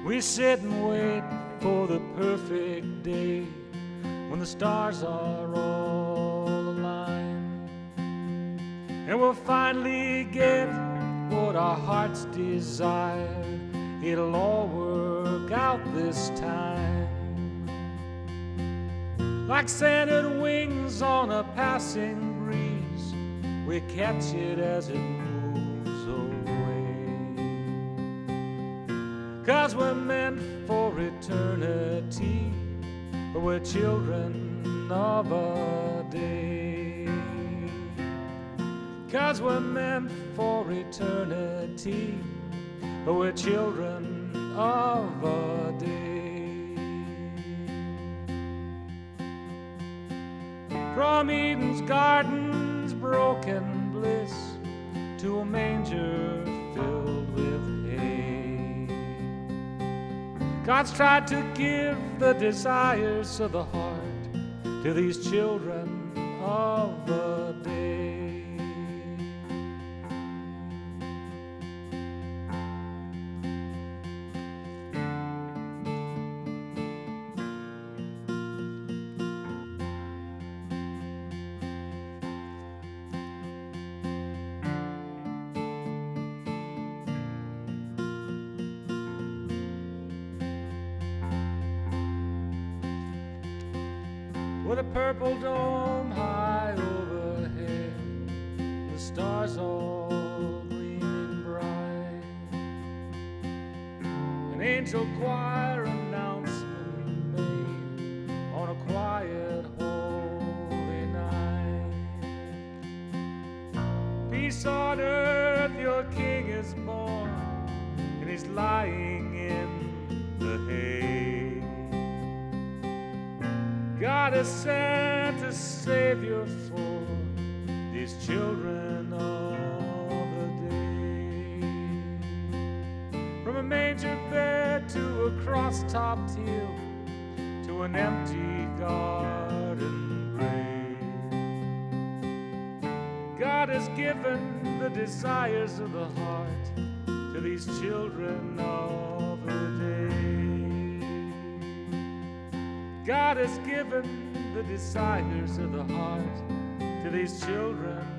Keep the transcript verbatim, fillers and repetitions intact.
We sit and wait for the perfect day when the stars are all aligned, and we'll finally get what our hearts desire. It'll all work out this time. Like scented wings on a passing breeze, we catch it as it moves away. 'Cause we're meant for eternity, but we're children of a day. 'Cause we're meant for eternity, but we're children of a day. From Eden's garden's broken bliss to a manger filled with hay, God's tried to give the desires of the heart to these children of a day. With a purple dome high overhead, the stars all gleaming bright, an angel choir announcement made on a quiet holy night. Peace on earth, your king is born, and he's lying in the hay. God has sent a Savior for these children of the day. From a manger bed to a cross-topped hill, to an empty garden grave, God has given the desires of the heart to these children of the day. God has given the desires of the heart to these children